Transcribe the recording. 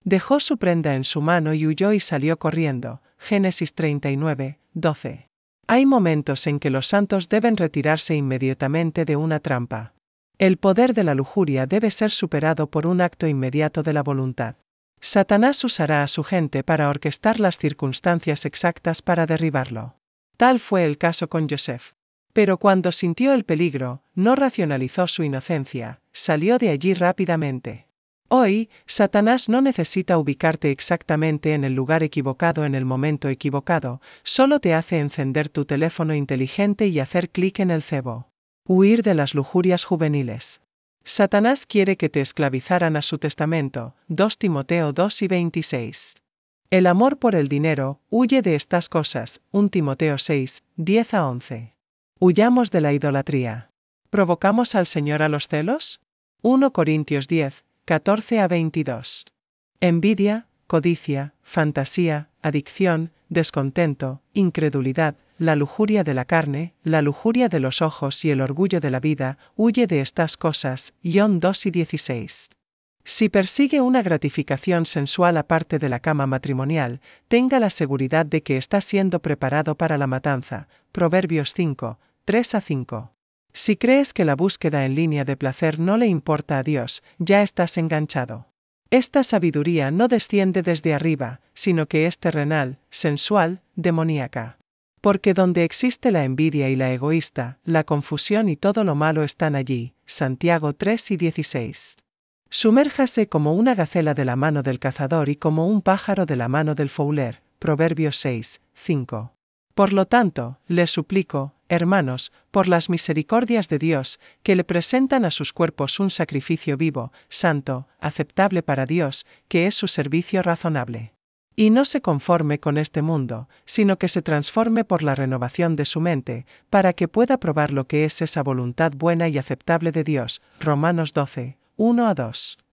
Dejó su prenda en su mano y huyó y salió corriendo. Génesis 39, 12. Hay momentos en que los santos deben retirarse inmediatamente de una trampa. El poder de la lujuria debe ser superado por un acto inmediato de la voluntad. Satanás usará a su gente para orquestar las circunstancias exactas para derribarlo. Tal fue el caso con Joseph. Pero cuando sintió el peligro, no racionalizó su inocencia, salió de allí rápidamente. Hoy, Satanás no necesita ubicarte exactamente en el lugar equivocado en el momento equivocado, solo te hace encender tu teléfono inteligente y hacer clic en el cebo. Huir de las lujurias juveniles. Satanás quiere que te esclavizaran a su testamento, 2 Timoteo 2 y 26. El amor por el dinero, huye de estas cosas, 1 Timoteo 6, 10 a 11. Huyamos de la idolatría. ¿Provocamos al Señor a los celos? 1 Corintios 10, 14 a 22. Envidia, codicia, fantasía, adicción, descontento, incredulidad, la lujuria de la carne, la lujuria de los ojos y el orgullo de la vida, huye de estas cosas, John 2 y 16. Si persigue una gratificación sensual aparte de la cama matrimonial, tenga la seguridad de que está siendo preparado para la matanza, Proverbios 5, 3 a 5. Si crees que la búsqueda en línea de placer no le importa a Dios, ya estás enganchado. Esta sabiduría no desciende desde arriba, sino que es terrenal, sensual, demoníaca. Porque donde existe la envidia y la egoísta, la confusión y todo lo malo están allí, Santiago 3 y 16. Sumérjase como una gacela de la mano del cazador y como un pájaro de la mano del fouler, Proverbios 6, 5. Por lo tanto, les suplico, hermanos, por las misericordias de Dios, que le presentan a sus cuerpos un sacrificio vivo, santo, aceptable para Dios, que es su servicio razonable. Y no se conforme con este mundo, sino que se transforme por la renovación de su mente, para que pueda probar lo que es esa voluntad buena y aceptable de Dios. Romanos 12, 1 a 2.